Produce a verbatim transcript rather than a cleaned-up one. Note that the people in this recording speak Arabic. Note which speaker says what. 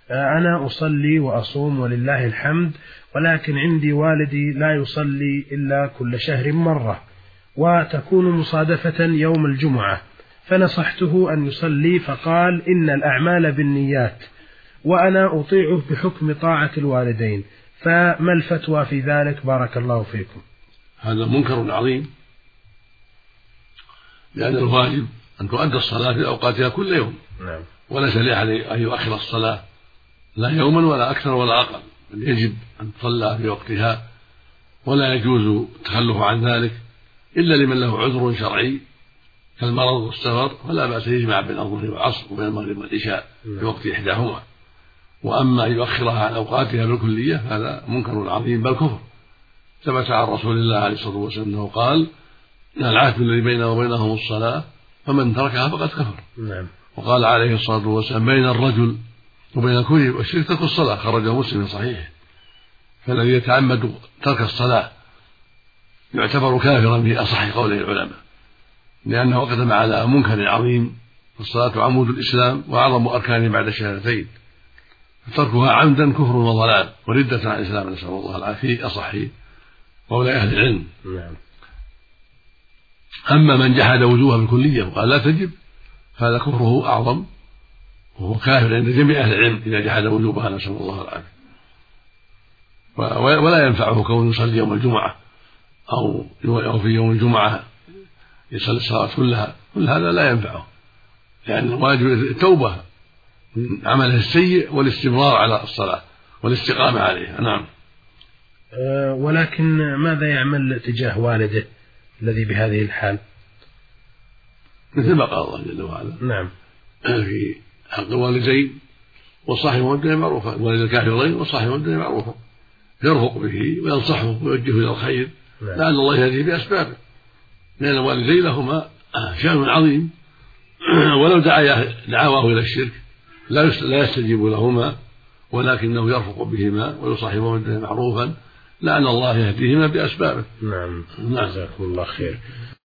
Speaker 1: أنا أصلي وأصوم ولله الحمد، ولكن عندي والدي لا يصلي إلا كل شهر مرة، وتكون مصادفة يوم الجمعة، فنصحته أن يصلي فقال إن الأعمال بالنيات، وأنا أطيعه بحكم طاعة الوالدين، فما الفتوى في ذلك بارك الله فيكم؟
Speaker 2: هذا منكر عظيم، لأن الواجب أن تؤدى الصلاة في أوقاتها كل يوم. نعم. وليس لأحد أن يؤخر الصلاة لا يوما ولا أكثر ولا أقل، بل يجب أن تصلى في وقتها، ولا يجوز التخلف عن ذلك إلا لمن له عذر شرعي كالمرض والسفر، فلا بأس يجمع بين الظهر والعصر وبين المغرب والعشاء في وقت إحداهما. وأما أن يؤخرها عن أوقاتها بالكلية هذا منكر عظيم بل كفر. ثبت عن رسول الله عليه الصلاة والسلام أنه قال: العهد الذي بيننا وبينهم الصلاة فمن تركها فقد كفر. نعم. وقال عليه الصلاة والسلام: بين الرجل وبين الكفر والشرك ترك الصلاة، خرجه مسلم في صحيحه. فالذي يتعمد ترك الصلاة يعتبر كافرا في أصح قول العلماء، لأنه أقدم على منكر عظيم، الصلاة عمود الإسلام وأعظم أركانه بعد الشهادتين، فتركها عمدا كفر وضلال وردة عن الإسلام، نسأل الله العافية، أصح قول أهل العلم. نعم. أما من جحد وجوبها بالكلية وقال لا تجب هذا كفره أعظم، وهو كافر عند جميع أهل العلم إذا جحد وجوبها، نسأل الله العافية. ولا ينفعه كون يصلي يوم الجمعة أو في يوم الجمعة يصلي الصلاة كلها، كل هذا لا ينفعه، لأن الواجب التوبة من عمله السيء والاستمرار على الصلاة والاستقامة عليها. نعم.
Speaker 1: أه ولكن ماذا يعمل تجاه والده الذي بهذه الحال؟
Speaker 2: مثل ما قال الله جل وعلا: نعم، في حق الوالدين وصاحب والدين معروفا، والد الكافرين وصاحب والدين معروفا، يرفق به وينصحه ويوجهه إلى الخير. نعم. لعل الله يهديه بأسبابه، لأن الوالدين لهما شأن عظيم، ولو دعا دعواه إلى الشرك لا يستجيب لهما، ولكنه يرفق بهما ويصاحبهما معروفا، لعل الله يهديهما بأسبابه.
Speaker 1: نعم. جزاكم الله خير.